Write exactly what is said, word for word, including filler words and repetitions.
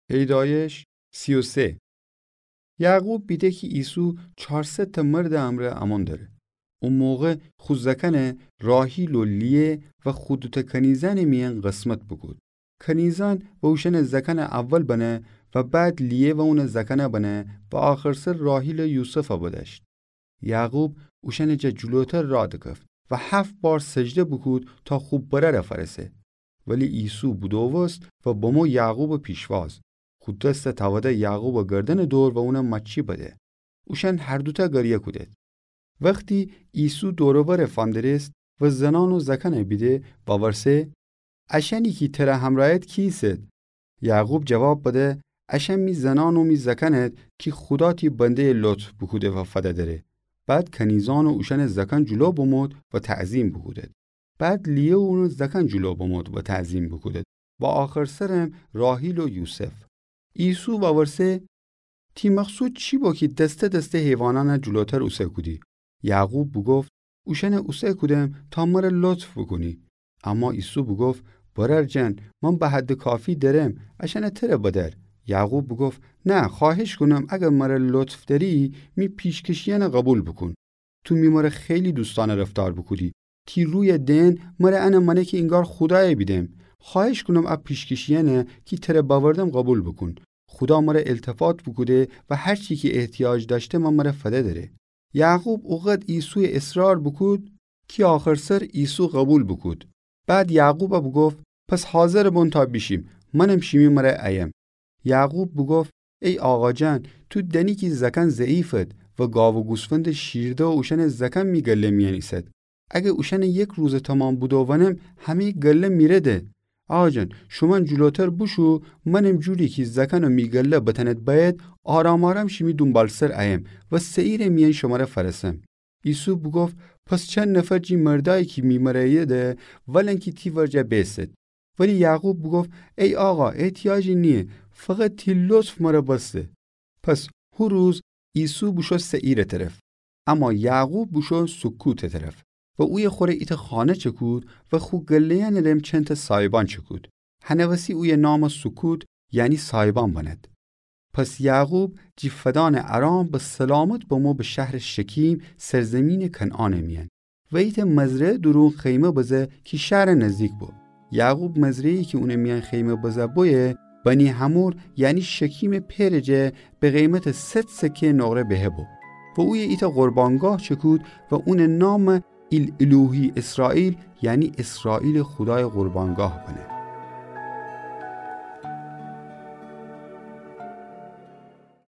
پیدایش سی و سه. یعقوب بیده که عیسو چهارصد تا مرد امره امان داره. اون موقع خوزکن راهیل و لیه و خودت کنیزن میان قسمت بگود. کنیزان و اوشن زکن اول بنه و بعد لیه و اون زکن بنه و آخر سر راهیل یوسف بودشت. یعقوب اوشن جا جلوتر را دکفت و هفت بار سجده بکود تا خوب بره رفرسه. ولی عیسو بودوست و بمو یعقوب پیشواز. خود دست تواده یعقوب گردن دور و اونم مچی بده. اوشن هر دوتا گریه کودید. وقتی عیسو دوروبر فاندرست و زنان و زکن بیده باورسه اشنی کی تره همراهت کیست؟ یعقوب جواب بده اشن می زنان و می زکنت کی خدا تی بنده لطف بکوده و فده داره. بعد کنیزان و اوشن زکن جلو بمود و تعظیم بکودد. بعد لیه و اون زکن جلو بمود و تعظیم بکودد. و آخر سرم راهیل و یوسف. عیسو باورسه تی مقصود چی با که دسته دسته حیوانان جلوتر اوسه کودی؟ یعقوب بگفت اوشن اوسه کودم تا مر لطف بکنی. اما عیسو بگفت برر جن من به حد کافی درم اشن تره بدر. یعقوب بگفت نه خواهش کنم اگر مر لطف داری می پیشکشیان قبول بکن. تو می مر خیلی دوستانه رفتار بکودی. تی روی دین مر انا منه که انگار خدای بیدم. خواهش کنم اب پیشکشیانه کی تره باوردم قبول بکن. خدا مره التفات بکوده و هر چی که احتیاج داشته من مره فده داره. یعقوب اوقات عیسو اصرار بکود که آخر سر عیسو قبول بکود. بعد یعقوب بگفت پس حاضر بون تا بیشیم منم شیمی مره ایم. یعقوب بگفت ای آقا جان تو دنی که زکن ضعیفت و گاو و گوسفند شیرده و اوشن زکن می گله میانیست. اگه اوشن یک روز تمام بودوانم همه گله میره ده. آقا جان شما جلوتر بشو منم جوری که زکن و میگله بتنت باید آرام آرام شیمی دنبال سر ایم و سعیر میان شما را فرسم. عیسو بگفت پس چند نفر جی مردایی که میمره ده ولن که تی ورجه بیست. ولی یعقوب بگفت ای آقا احتیاجی نیه فقط تی لطف مرا بسته. پس هر روز عیسو بشو سعیر طرف اما یعقوب بشو سکوت طرف و اوی خوره ایت خانه چکود و خو گلیان رم چند سایبان چکود. هنوسی اوی نام سکوت یعنی سایبان بند. پس یعقوب جیفدان ارام به سلامت بمو به شهر شکیم سرزمین کنعان میان و ایت مزرعه درون خیمه بزه که شهر نزدیک بود. یعقوب مزرعه‌ای که اون میان خیمه بزه بویه بنی همور یعنی شکیم پرجه به قیمت ست سکه نقره بهه بود و اوی ایت قربانگاه چکود و اون نام ایل الوهی اسرائیل یعنی اسرائیل خدای قربانگاه بنه.